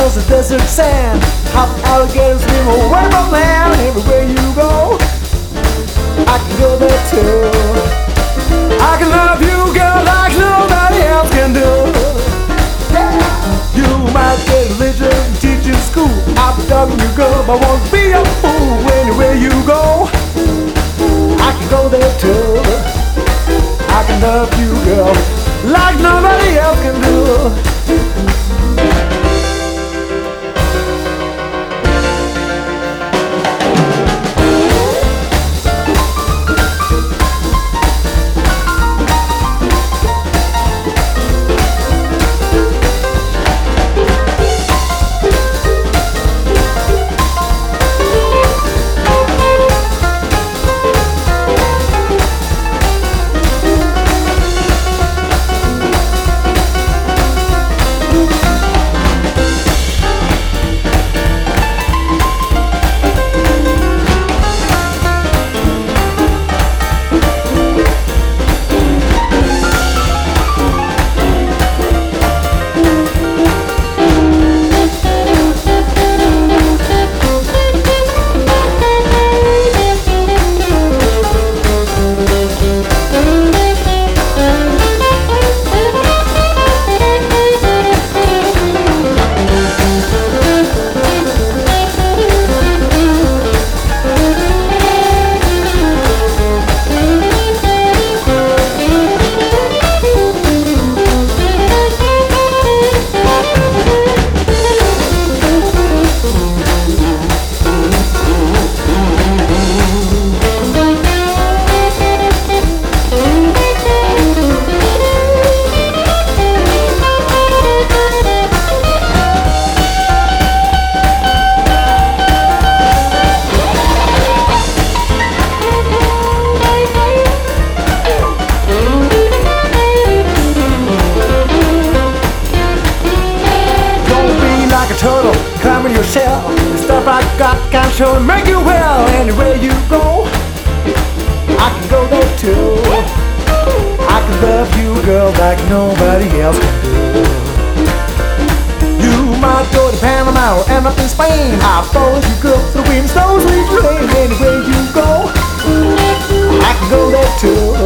across the desert sand. Hop alligators swim away from land. Everywhere you go, I can go there too. I can love you, girl, like nobody else can do. Yeah. You might get religion, teach in school. I'll be dogging you, girl, but won't be a fool. Anywhere you go, I can go there too. I can love you, girl, like nobody else can do. Turtle, climbing your shell. The stuff I got can show and make you well. Anywhere you go, I can go there too. I can love you, girl, like nobody else can do. You might go to Panama or end up in Spain. I'll follow you, girl, through wind, snow, sleet, rain. Anywhere you go, I can go there too.